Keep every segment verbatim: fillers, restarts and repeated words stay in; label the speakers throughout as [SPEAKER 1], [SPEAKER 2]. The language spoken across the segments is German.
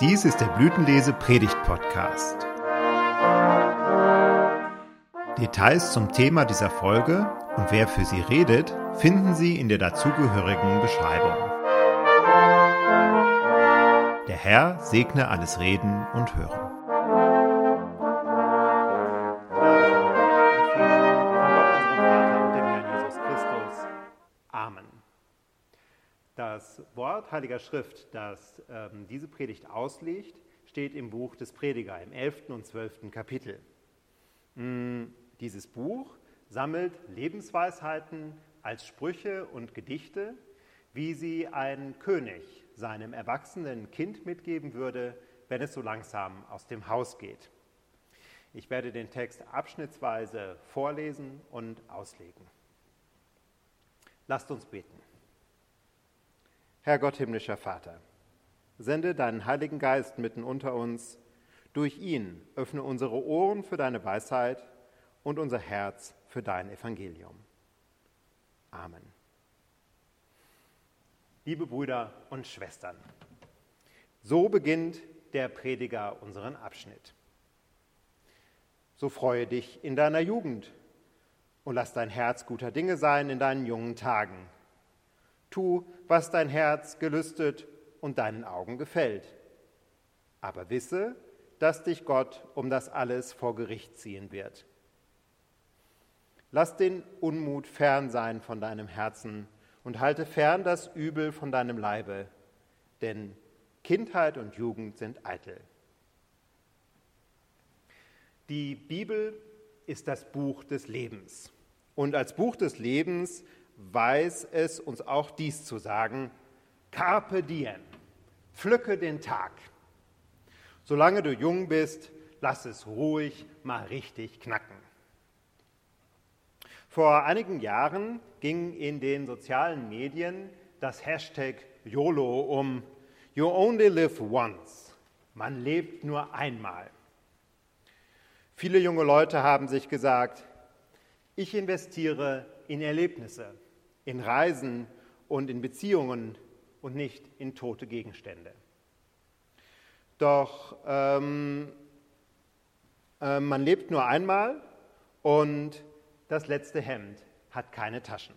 [SPEAKER 1] Dies ist der Blütenlese-Predigt-Podcast. Details zum Thema dieser Folge und wer für sie redet, finden Sie in der dazugehörigen Beschreibung. Der Herr segne alles Reden und Hören.
[SPEAKER 2] Amen. Das Wort Heiliger Schrift, das ähm, diese Predigt auslegt, steht im Buch des Prediger, im elften und zwölften Kapitel. Mm, dieses Buch sammelt Lebensweisheiten als Sprüche und Gedichte, wie sie ein König seinem erwachsenen Kind mitgeben würde, wenn es so langsam aus dem Haus geht. Ich werde den Text abschnittsweise vorlesen und auslegen. Lasst uns beten. Herr Gott, himmlischer Vater, sende deinen Heiligen Geist mitten unter uns. Durch ihn öffne unsere Ohren für deine Weisheit und unser Herz für dein Evangelium. Amen. Liebe Brüder und Schwestern, so beginnt der Prediger unseren Abschnitt. So freue dich in deiner Jugend und lass dein Herz guter Dinge sein in deinen jungen Tagen. Tu, was dein Herz gelüstet und deinen Augen gefällt. Aber wisse, dass dich Gott um das alles vor Gericht ziehen wird. Lass den Unmut fern sein von deinem Herzen und halte fern das Übel von deinem Leibe, denn Kindheit und Jugend sind eitel. Die Bibel ist das Buch des Lebens. Und als Buch des Lebens weiß es uns auch dies zu sagen: Carpe diem, pflücke den Tag. Solange du jung bist, lass es ruhig mal richtig knacken. Vor einigen Jahren ging in den sozialen Medien das Hashtag YOLO um, You only live once. Man lebt nur einmal. Viele junge Leute haben sich gesagt: Ich investiere in Erlebnisse, in Reisen und in Beziehungen und nicht in tote Gegenstände. Doch ähm, äh, man lebt nur einmal und das letzte Hemd hat keine Taschen.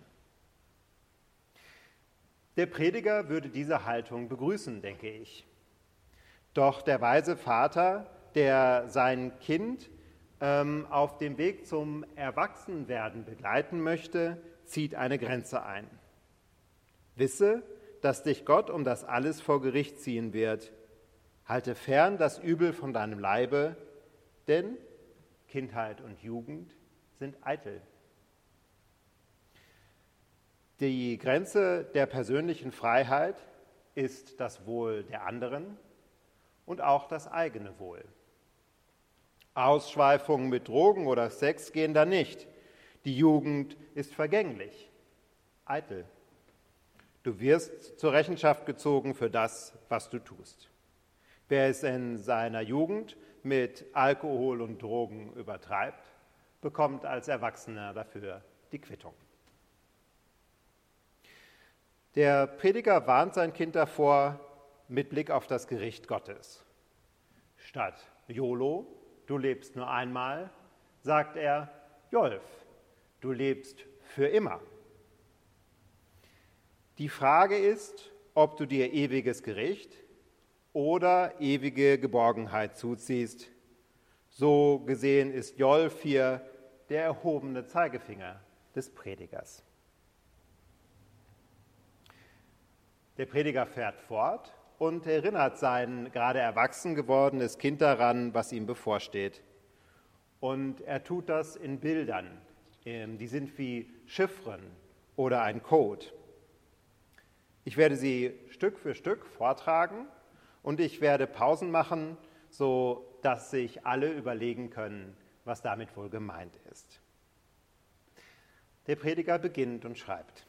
[SPEAKER 2] Der Prediger würde diese Haltung begrüßen, denke ich. Doch der weise Vater, der sein Kind ähm, auf dem Weg zum Erwachsenwerden begleiten möchte, zieht eine Grenze ein. Wisse, dass dich Gott um das alles vor Gericht ziehen wird. Halte fern das Übel von deinem Leibe, denn Kindheit und Jugend sind eitel. Die Grenze der persönlichen Freiheit ist das Wohl der anderen und auch das eigene Wohl. Ausschweifungen mit Drogen oder Sex gehen da nicht. Die Jugend ist vergänglich, eitel. Du wirst zur Rechenschaft gezogen für das, was du tust. Wer es in seiner Jugend mit Alkohol und Drogen übertreibt, bekommt als Erwachsener dafür die Quittung. Der Prediger warnt sein Kind davor mit Blick auf das Gericht Gottes. Statt YOLO, du lebst nur einmal, sagt er Jolf, du lebst für immer. Die Frage ist, ob du dir ewiges Gericht oder ewige Geborgenheit zuziehst. So gesehen ist Jolf hier der erhobene Zeigefinger des Predigers. Der Prediger fährt fort und erinnert sein gerade erwachsen gewordenes Kind daran, was ihm bevorsteht. Und er tut das in Bildern, die sind wie Chiffren oder ein Code. Ich werde sie Stück für Stück vortragen und ich werde Pausen machen, sodass sich alle überlegen können, was damit wohl gemeint ist. Der Prediger beginnt und schreibt: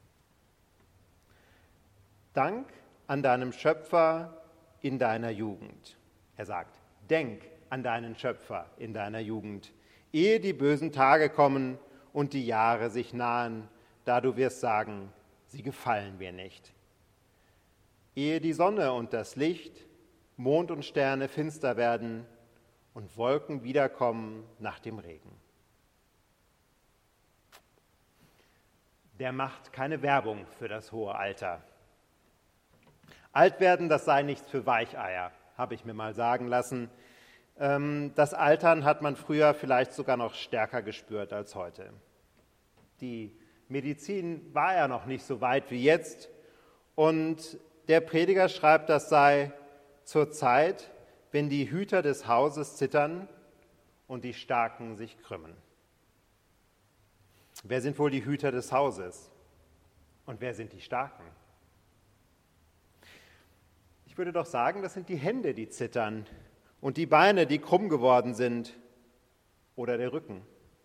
[SPEAKER 2] Dank an deinem Schöpfer in deiner Jugend. Er sagt, denk an deinen Schöpfer in deiner Jugend, ehe die bösen Tage kommen und die Jahre sich nahen, da du wirst sagen, sie gefallen mir nicht. Ehe die Sonne und das Licht, Mond und Sterne finster werden und Wolken wiederkommen nach dem Regen. Der macht keine Werbung für das hohe Alter. Alt werden, das sei nichts für Weicheier, habe ich mir mal sagen lassen. Das Altern hat man früher vielleicht sogar noch stärker gespürt als heute. Die Medizin war ja noch nicht so weit wie jetzt und der Prediger schreibt, das sei zur Zeit, wenn die Hüter des Hauses zittern und die Starken sich krümmen. Wer sind wohl die Hüter des Hauses und wer sind die Starken? Ich würde doch sagen, das sind die Hände, die zittern und die Beine, die krumm geworden sind oder der Rücken.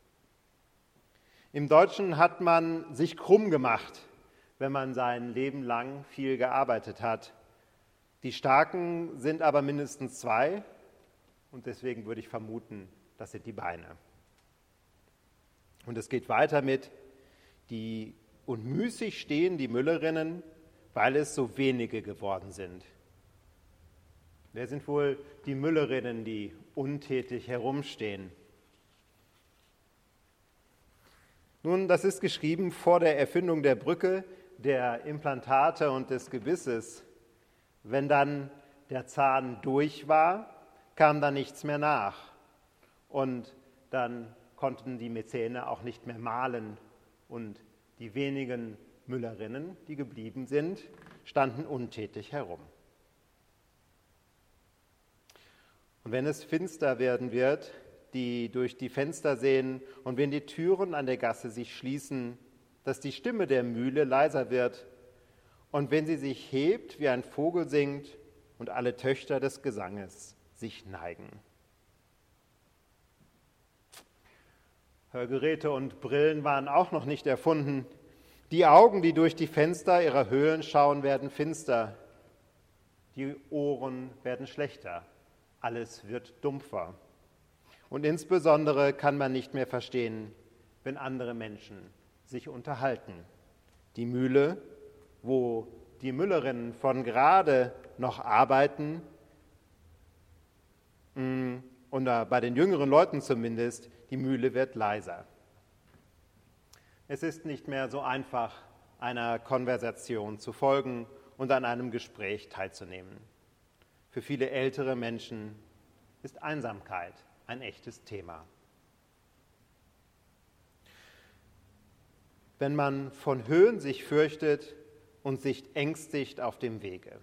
[SPEAKER 2] Im Deutschen hat man sich krumm gemacht, wenn man sein Leben lang viel gearbeitet hat. Die Starken sind aber mindestens zwei und deswegen würde ich vermuten, das sind die Beine. Und es geht weiter mit, die und müßig stehen die Müllerinnen, weil es so wenige geworden sind. Wer sind wohl die Müllerinnen, die untätig herumstehen? Nun, das ist geschrieben vor der Erfindung der Brücke, der Implantate und des Gebisses. Wenn dann der Zahn durch war, kam da nichts mehr nach. Und dann konnten die Mäzene auch nicht mehr mahlen. Und die wenigen Müllerinnen, die geblieben sind, standen untätig herum. Und wenn es finster werden wird, die durch die Fenster sehen und wenn die Türen an der Gasse sich schließen, dass die Stimme der Mühle leiser wird und wenn sie sich hebt, wie ein Vogel singt und alle Töchter des Gesanges sich neigen. Hörgeräte und Brillen waren auch noch nicht erfunden. Die Augen, die durch die Fenster ihrer Höhlen schauen, werden finster. Die Ohren werden schlechter. Alles wird dumpfer. Und insbesondere kann man nicht mehr verstehen, wenn andere Menschen sich unterhalten. Die Mühle, wo die Müllerinnen von gerade noch arbeiten, und bei den jüngeren Leuten zumindest, die Mühle wird leiser. Es ist nicht mehr so einfach, einer Konversation zu folgen und an einem Gespräch teilzunehmen. Für viele ältere Menschen ist Einsamkeit ein echtes Thema. Wenn man von Höhen sich fürchtet und sich ängstigt auf dem Wege.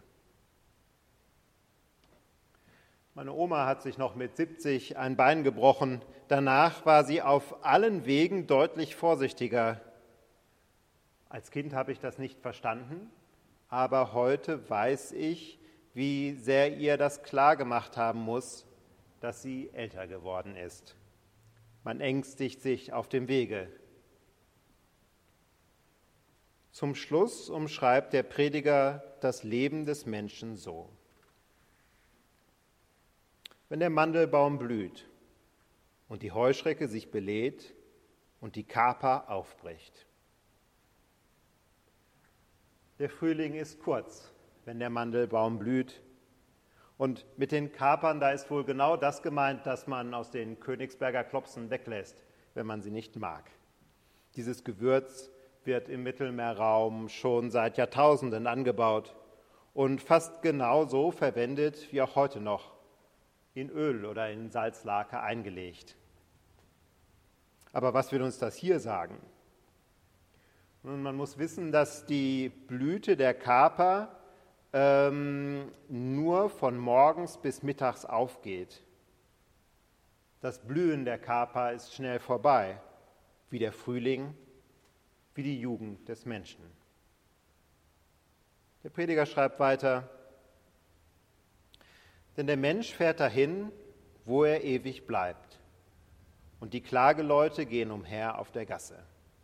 [SPEAKER 2] Meine Oma hat sich noch mit siebzig ein Bein gebrochen. Danach war sie auf allen Wegen deutlich vorsichtiger. Als Kind habe ich das nicht verstanden, aber heute weiß ich, wie sehr ihr das klar gemacht haben muss, dass sie älter geworden ist. Man ängstigt sich auf dem Wege. Zum Schluss umschreibt der Prediger das Leben des Menschen so. Wenn der Mandelbaum blüht und die Heuschrecke sich belädt und die Kaper aufbricht. Der Frühling ist kurz, wenn der Mandelbaum blüht. Und mit den Kapern, da ist wohl genau das gemeint, das man aus den Königsberger Klopsen weglässt, wenn man sie nicht mag. Dieses Gewürz wird im Mittelmeerraum schon seit Jahrtausenden angebaut und fast genauso verwendet wie auch heute noch, in Öl oder in Salzlake eingelegt. Aber was will uns das hier sagen? Nun, man muss wissen, dass die Blüte der Kaper ähm, nur von morgens bis mittags aufgeht. Das Blühen der Kaper ist schnell vorbei, wie der Frühling, wie die Jugend des Menschen. Der Prediger schreibt weiter, denn der Mensch fährt dahin, wo er ewig bleibt, und die Klageleute gehen umher auf der Gasse.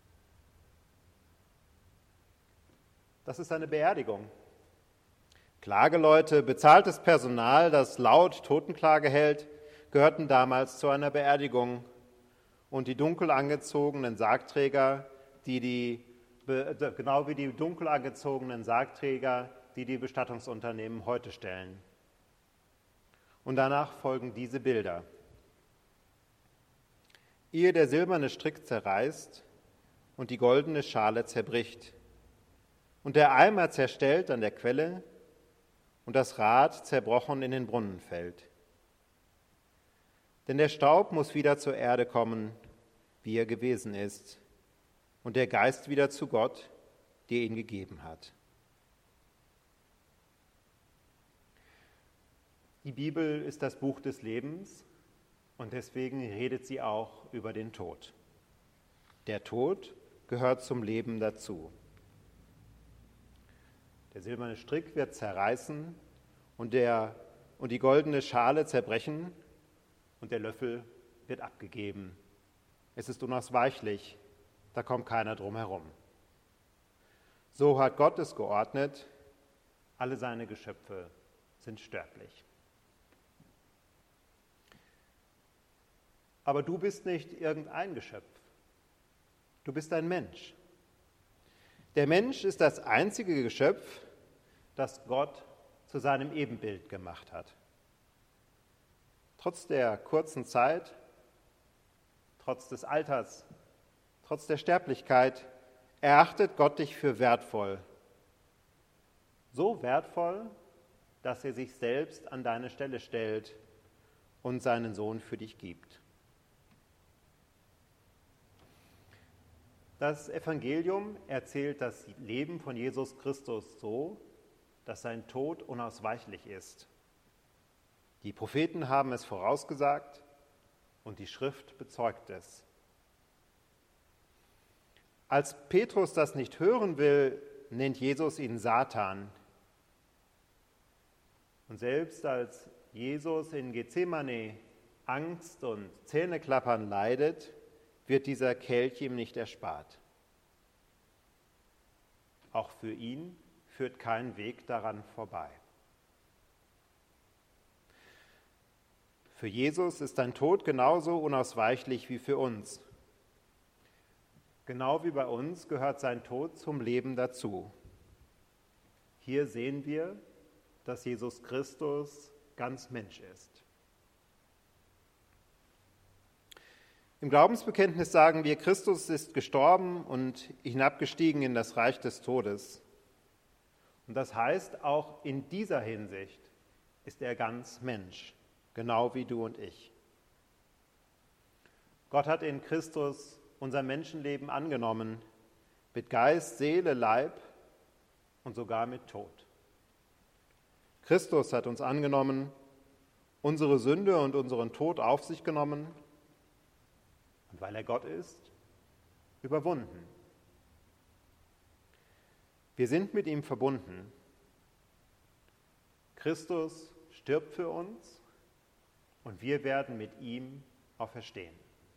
[SPEAKER 2] Das ist eine Beerdigung. Klageleute, bezahltes Personal, das laut Totenklage hält, gehörten damals zu einer Beerdigung. Und die dunkel angezogenen Sargträger, die die, genau wie die dunkel angezogenen Sargträger, die die Bestattungsunternehmen heute stellen. Und danach folgen diese Bilder. Ehe der silberne Strick zerreißt und die goldene Schale zerbricht und der Eimer zerstellt an der Quelle und das Rad zerbrochen in den Brunnen fällt. Denn der Staub muss wieder zur Erde kommen, wie er gewesen ist, und der Geist wieder zu Gott, der ihn gegeben hat. Die Bibel ist das Buch des Lebens und deswegen redet sie auch über den Tod. Der Tod gehört zum Leben dazu. Der silberne Strick wird zerreißen und, der, und die goldene Schale zerbrechen und der Löffel wird abgegeben. Es ist unausweichlich, da kommt keiner drum herum. So hat Gott es geordnet, alle seine Geschöpfe sind sterblich. Aber du bist nicht irgendein Geschöpf. Du bist ein Mensch. Der Mensch ist das einzige Geschöpf, das Gott zu seinem Ebenbild gemacht hat. Trotz der kurzen Zeit, trotz des Alters, trotz der Sterblichkeit, erachtet Gott dich für wertvoll. So wertvoll, dass er sich selbst an deine Stelle stellt und seinen Sohn für dich gibt. Das Evangelium erzählt das Leben von Jesus Christus so, dass sein Tod unausweichlich ist. Die Propheten haben es vorausgesagt und die Schrift bezeugt es. Als Petrus das nicht hören will, nennt Jesus ihn Satan. Und selbst als Jesus in Gethsemane Angst und Zähneklappern leidet, wird dieser Kelch ihm nicht erspart. Auch für ihn führt kein Weg daran vorbei. Für Jesus ist ein Tod genauso unausweichlich wie für uns. Genau wie bei uns gehört sein Tod zum Leben dazu. Hier sehen wir, dass Jesus Christus ganz Mensch ist. Im Glaubensbekenntnis sagen wir, Christus ist gestorben und hinabgestiegen in das Reich des Todes. Und das heißt, auch in dieser Hinsicht ist er ganz Mensch, genau wie du und ich. Gott hat in Christus unser Menschenleben angenommen, mit Geist, Seele, Leib und sogar mit Tod. Christus hat uns angenommen, unsere Sünde und unseren Tod auf sich genommen und weil er Gott ist, überwunden. Wir sind mit ihm verbunden. Christus stirbt für uns und wir werden mit ihm auferstehen.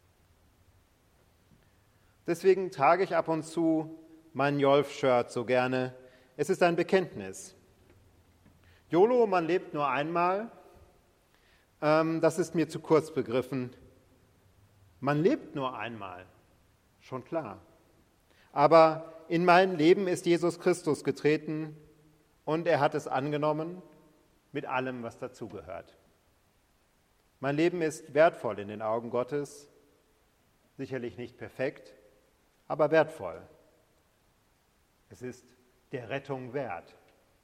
[SPEAKER 2] Deswegen trage ich ab und zu mein Jolf-Shirt so gerne. Es ist ein Bekenntnis. YOLO, man lebt nur einmal, ähm, das ist mir zu kurz begriffen. Man lebt nur einmal, schon klar. Aber in mein Leben ist Jesus Christus getreten und er hat es angenommen mit allem, was dazugehört. Mein Leben ist wertvoll in den Augen Gottes, sicherlich nicht perfekt, aber wertvoll. Es ist der Rettung wert.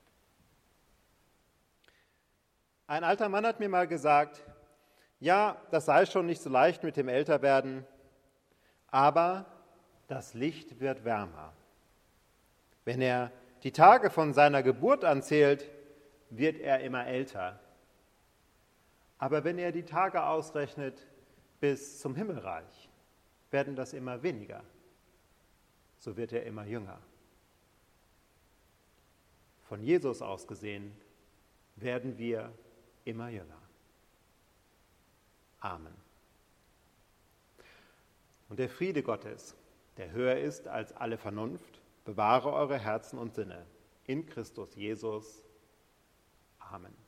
[SPEAKER 2] Ein alter Mann hat mir mal gesagt, ja, das sei schon nicht so leicht mit dem Älterwerden, aber das Licht wird wärmer. Wenn er die Tage von seiner Geburt anzählt, wird er immer älter. Aber wenn er die Tage ausrechnet bis zum Himmelreich, werden das immer weniger. So wird er immer jünger. Von Jesus aus gesehen werden wir immer jünger. Amen. Und der Friede Gottes, der höher ist als alle Vernunft, bewahre eure Herzen und Sinne in Christus Jesus. Amen.